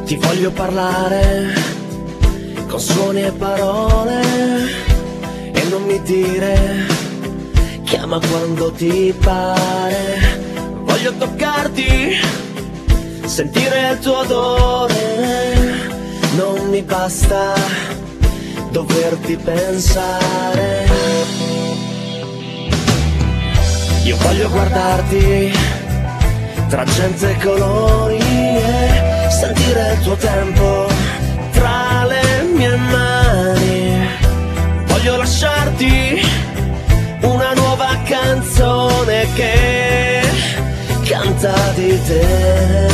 Ti voglio parlare con suoni e parole e non mi dire chiama quando ti pare. Voglio toccarti, sentire il tuo odore, non mi basta doverti pensare. Io voglio guardarti tra gente e colori e sentire il tuo tempo tra le mie mani. Voglio lasciarti una nuova canzone che canta di te.